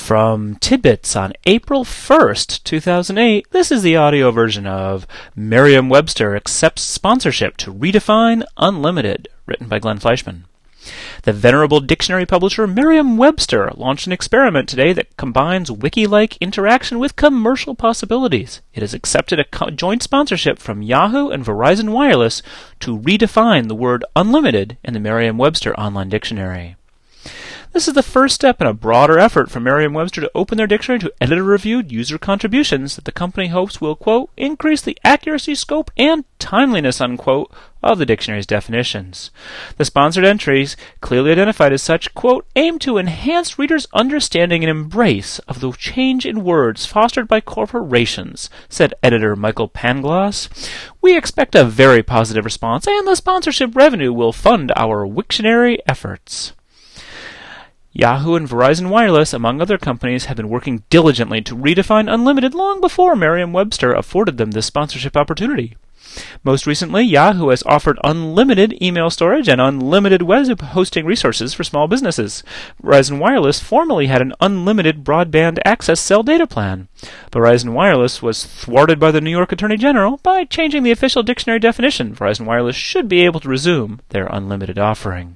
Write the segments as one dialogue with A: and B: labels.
A: From Tidbits on April 1st, 2008, this is the audio version of Merriam-Webster Accepts Sponsorship to Redefine Unlimited, written by Glenn Fleischman. The venerable dictionary publisher Merriam-Webster launched an experiment today that combines wiki-like interaction with commercial possibilities. It has accepted a joint sponsorship from Yahoo and Verizon Wireless to redefine the word unlimited in the Merriam-Webster online dictionary. This is the first step in a broader effort for Merriam-Webster to open their dictionary to editor-reviewed user contributions that the company hopes will, quote, increase the accuracy, scope, and timeliness, unquote, of the dictionary's definitions. The sponsored entries, clearly identified as such, quote, aim to enhance readers' understanding and embrace of the change in words fostered by corporations, said editor Michael Pangloss. We expect a very positive response, and the sponsorship revenue will fund our Wiktionary efforts. Yahoo and Verizon Wireless, among other companies, have been working diligently to redefine unlimited long before Merriam-Webster afforded them this sponsorship opportunity. Most recently, Yahoo has offered unlimited email storage and unlimited web hosting resources for small businesses. Verizon Wireless formerly had an unlimited broadband access cell data plan. Verizon Wireless was thwarted by the New York Attorney General by changing the official dictionary definition. Verizon Wireless should be able to resume their unlimited offering.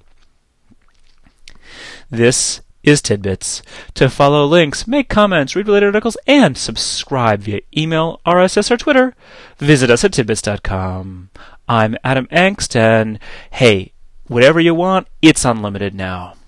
A: This is Tidbits. To follow links, make comments, read related articles, and subscribe via email, RSS, or Twitter, visit us at tidbits.com. I'm Adam Engst, and hey, whatever you want, it's unlimited now.